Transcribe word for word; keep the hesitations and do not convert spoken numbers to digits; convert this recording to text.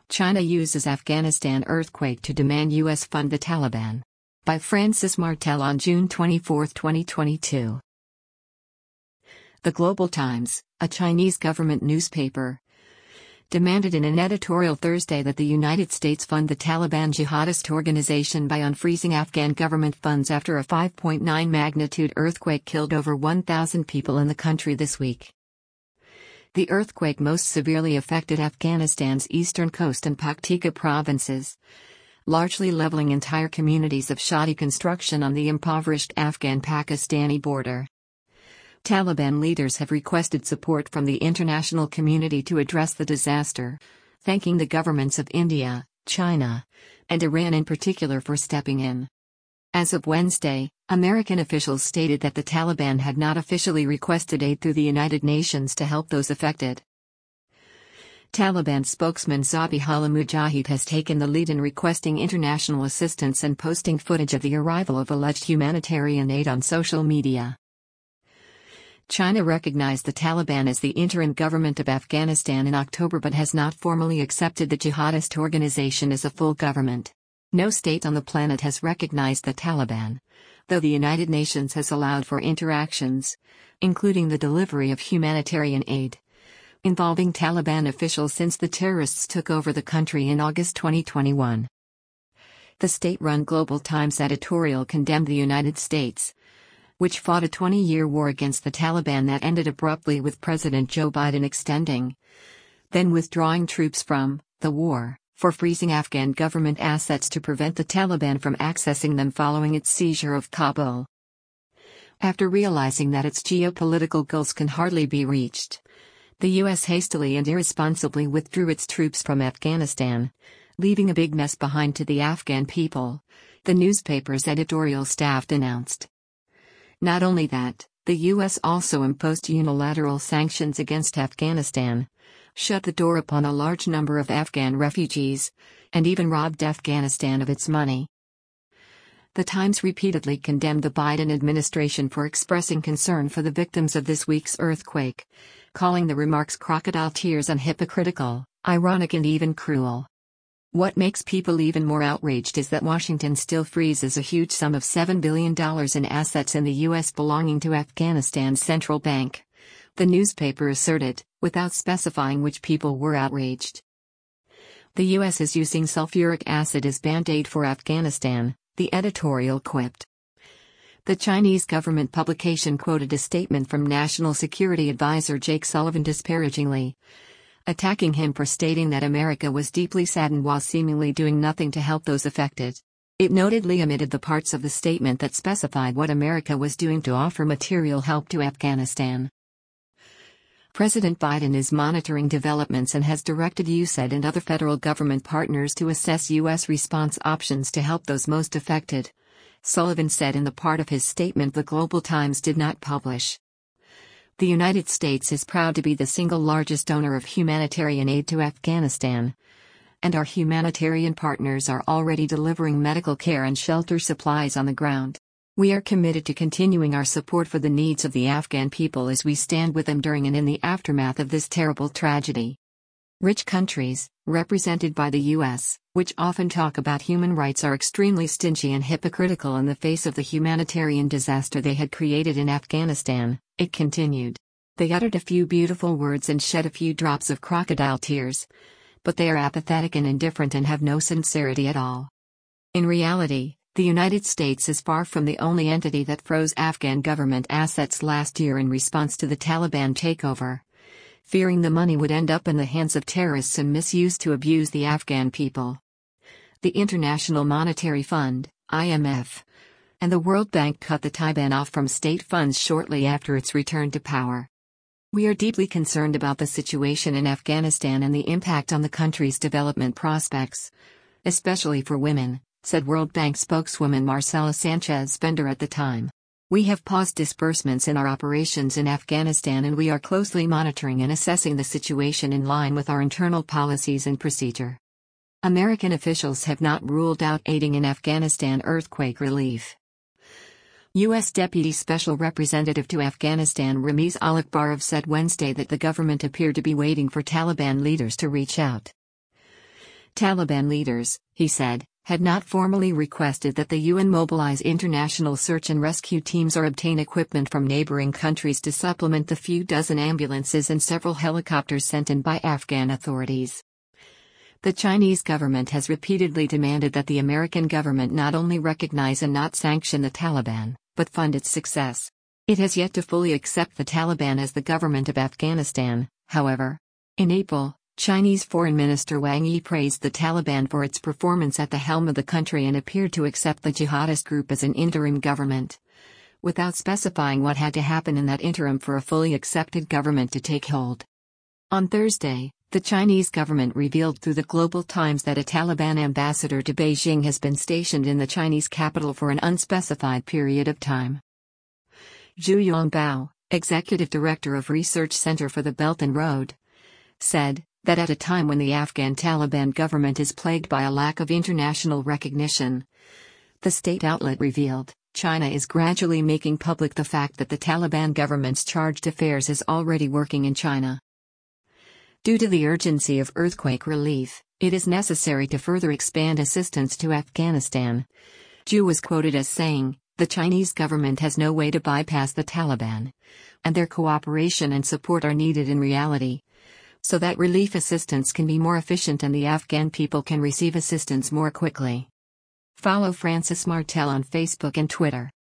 China uses Afghanistan earthquake to demand U S fund the Taliban. By Francis Martel on June twenty-fourth, twenty twenty-two. The Global Times, a Chinese government newspaper, demanded in an editorial Thursday that the United States fund the Taliban jihadist organization by unfreezing Afghan government funds after a five point nine magnitude earthquake killed over one thousand people in the country this week. The earthquake most severely affected Afghanistan's eastern coast and Paktika provinces, largely leveling entire communities of shoddy construction on the impoverished Afghan-Pakistani border. Taliban leaders have requested support from the international community to address the disaster, thanking the governments of India, China, and Iran in particular for stepping in. As of Wednesday, American officials stated that the Taliban had not officially requested aid through the United Nations to help those affected. Taliban spokesman Zabihullah Mujahid has taken the lead in requesting international assistance and posting footage of the arrival of alleged humanitarian aid on social media. China recognized the Taliban as the interim government of Afghanistan in October but has not formally accepted the jihadist organization as a full government. No state on the planet has recognized the Taliban, though the United Nations has allowed for interactions, including the delivery of humanitarian aid, involving Taliban officials since the terrorists took over the country in August twenty twenty-one. The state-run Global Times editorial condemned the United States, which fought a twenty-year war against the Taliban that ended abruptly with President Joe Biden extending, then withdrawing troops from, the war, for freezing Afghan government assets to prevent the Taliban from accessing them following its seizure of Kabul. After realizing that its geopolitical goals can hardly be reached, the U S hastily and irresponsibly withdrew its troops from Afghanistan, leaving a big mess behind to the Afghan people, the newspaper's editorial staff announced. Not only that, the U S also imposed unilateral sanctions against Afghanistan, shut the door upon a large number of Afghan refugees, and even robbed Afghanistan of its money. The Times repeatedly condemned the Biden administration for expressing concern for the victims of this week's earthquake, calling the remarks crocodile tears and hypocritical, ironic and even cruel. What makes people even more outraged is that Washington still freezes a huge sum of seven billion dollars in assets in the U S belonging to Afghanistan's central bank, the newspaper asserted, without specifying which people were outraged. The U S is using sulfuric acid as band-aid for Afghanistan, the editorial quipped. The Chinese government publication quoted a statement from National Security Advisor Jake Sullivan disparagingly, attacking him for stating that America was deeply saddened while seemingly doing nothing to help those affected. It notedly omitted the parts of the statement that specified what America was doing to offer material help to Afghanistan. President Biden is monitoring developments and has directed U S A I D and other federal government partners to assess U S response options to help those most affected, Sullivan said in the part of his statement the Global Times did not publish. The United States is proud to be the single largest donor of humanitarian aid to Afghanistan, and our humanitarian partners are already delivering medical care and shelter supplies on the ground. We are committed to continuing our support for the needs of the Afghan people as we stand with them during and in the aftermath of this terrible tragedy. Rich countries, represented by the U S, which often talk about human rights, are extremely stingy and hypocritical in the face of the humanitarian disaster they had created in Afghanistan, it continued. They uttered a few beautiful words and shed a few drops of crocodile tears, but they are apathetic and indifferent and have no sincerity at all. In reality, the United States is far from the only entity that froze Afghan government assets last year in response to the Taliban takeover, fearing the money would end up in the hands of terrorists and misused to abuse the Afghan people. The International Monetary Fund, I M F, and the World Bank cut the Taliban off from state funds shortly after its return to power. We are deeply concerned about the situation in Afghanistan and the impact on the country's development prospects, especially for women, said World Bank spokeswoman Marcela Sanchez-Bender at the time. We have paused disbursements in our operations in Afghanistan and we are closely monitoring and assessing the situation in line with our internal policies and procedure. American officials have not ruled out aiding in Afghanistan earthquake relief. U S Deputy Special Representative to Afghanistan Ramiz Alakbarov said Wednesday that the government appeared to be waiting for Taliban leaders to reach out. Taliban leaders, he said, had not formally requested that the U N mobilize international search and rescue teams or obtain equipment from neighboring countries to supplement the few dozen ambulances and several helicopters sent in by Afghan authorities. The Chinese government has repeatedly demanded that the American government not only recognize and not sanction the Taliban, but fund its success. It has yet to fully accept the Taliban as the government of Afghanistan, however. In April, Chinese Foreign Minister Wang Yi praised the Taliban for its performance at the helm of the country and appeared to accept the jihadist group as an interim government, without specifying what had to happen in that interim for a fully accepted government to take hold. On Thursday, the Chinese government revealed through the Global Times that a Taliban ambassador to Beijing has been stationed in the Chinese capital for an unspecified period of time. Zhu Yongbao, executive director of Research Center for the Belt and Road, said that at a time when the Afghan Taliban government is plagued by a lack of international recognition, the state outlet revealed, China is gradually making public the fact that the Taliban government's chargé d'affaires is already working in China. Due to the urgency of earthquake relief, it is necessary to further expand assistance to Afghanistan. Zhu was quoted as saying, "The Chinese government has no way to bypass the Taliban, and their cooperation and support are needed in reality, so that relief assistance can be more efficient and the Afghan people can receive assistance more quickly." Follow Francis Martel on Facebook and Twitter.